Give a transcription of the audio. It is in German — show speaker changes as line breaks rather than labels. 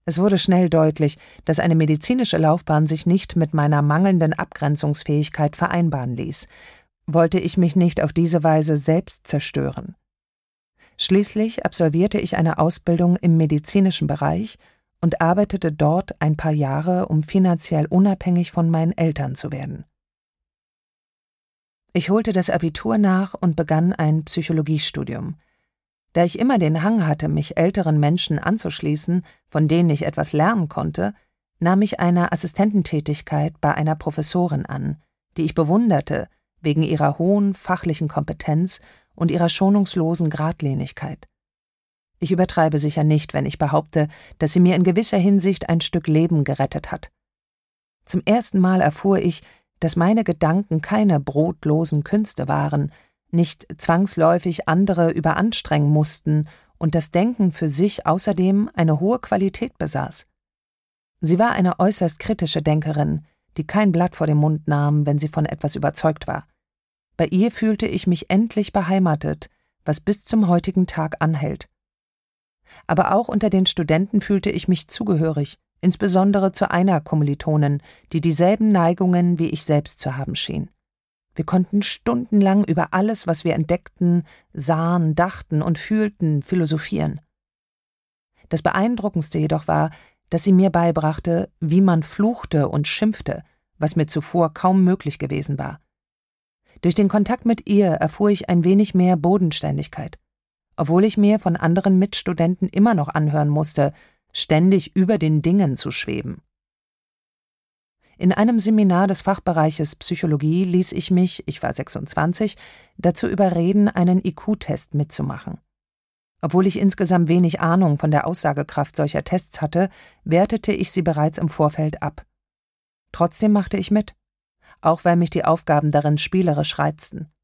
Es wurde schnell deutlich, dass eine medizinische Laufbahn sich nicht mit meiner mangelnden Abgrenzungsfähigkeit vereinbaren ließ. Wollte ich mich nicht auf diese Weise selbst zerstören? Schließlich absolvierte ich eine Ausbildung im medizinischen Bereich und arbeitete dort ein paar Jahre, um finanziell unabhängig von meinen Eltern zu werden. Ich holte das Abitur nach und begann ein Psychologiestudium. Da ich immer den Hang hatte, mich älteren Menschen anzuschließen, von denen ich etwas lernen konnte, nahm ich eine Assistententätigkeit bei einer Professorin an, die ich bewunderte wegen ihrer hohen fachlichen Kompetenz und ihrer schonungslosen Geradlinigkeit. Ich übertreibe sicher nicht, wenn ich behaupte, dass sie mir in gewisser Hinsicht ein Stück Leben gerettet hat. Zum ersten Mal erfuhr ich, dass meine Gedanken keine brotlosen Künste waren, nicht zwangsläufig andere überanstrengen mussten und das Denken für sich außerdem eine hohe Qualität besaß. Sie war eine äußerst kritische Denkerin, die kein Blatt vor den Mund nahm, wenn sie von etwas überzeugt war. Bei ihr fühlte ich mich endlich beheimatet, was bis zum heutigen Tag anhält. Aber auch unter den Studenten fühlte ich mich zugehörig, insbesondere zu einer Kommilitonin, die dieselben Neigungen wie ich selbst zu haben schien. Wir konnten stundenlang über alles, was wir entdeckten, sahen, dachten und fühlten, philosophieren. Das Beeindruckendste jedoch war, dass sie mir beibrachte, wie man fluchte und schimpfte, was mir zuvor kaum möglich gewesen war. Durch den Kontakt mit ihr erfuhr ich ein wenig mehr Bodenständigkeit, obwohl ich mir von anderen Mitstudenten immer noch anhören musste, ständig über den Dingen zu schweben. In einem Seminar des Fachbereiches Psychologie ließ ich mich, ich war 26, dazu überreden, einen IQ-Test mitzumachen. Obwohl ich insgesamt wenig Ahnung von der Aussagekraft solcher Tests hatte, wertete ich sie bereits im Vorfeld ab. Trotzdem machte ich mit, auch weil mich die Aufgaben darin spielerisch reizten.